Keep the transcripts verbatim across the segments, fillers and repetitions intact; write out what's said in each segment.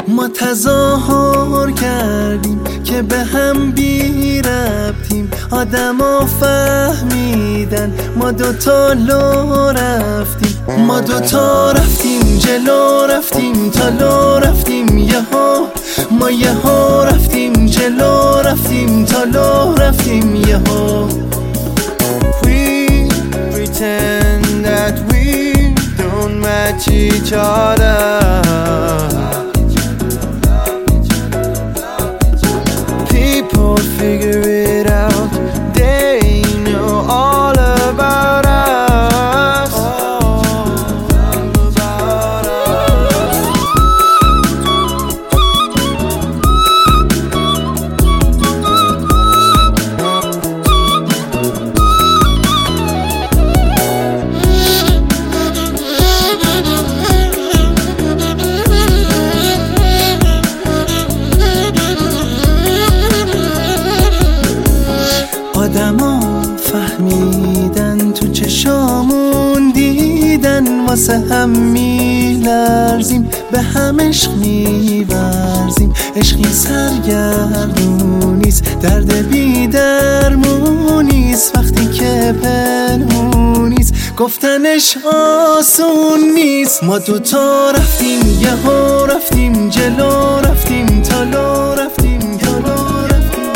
ما تظاهر کردیم که به هم بی ربطیم، آدما فهمیدن ما دوتا لو رفتیم. ما دوتا رفتیم جلو، رفتیم تا لو رفتیم یهو. ما یهو رفتیم جلو، رفتیم تا لو رفتیم یهو. We pretend that we don't match each other. People figure it out, they know all about us. آدما فهمیدن، تو چشامون دیدن، واسه هم میلرزیم، به هم عشق میورزیم. عشقی سرگردونیست، درد بی درمونیست، وقتی که پنهونیست گفتنش آسون نیست. ما دوتا رفتیم یهو، رفتیم جلو، رفتیم تا لو رفتیم یهو.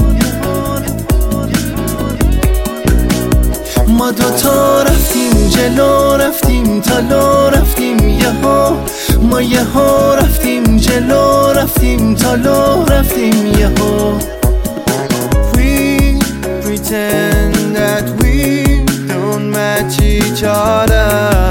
ما دوتا رفتیم جلو، رفتیم تا لو رفتیم یهو. ما یهو رفتیم جلو، رفتیم تا لو رفتیم یهو. We pretend that we don't match each other.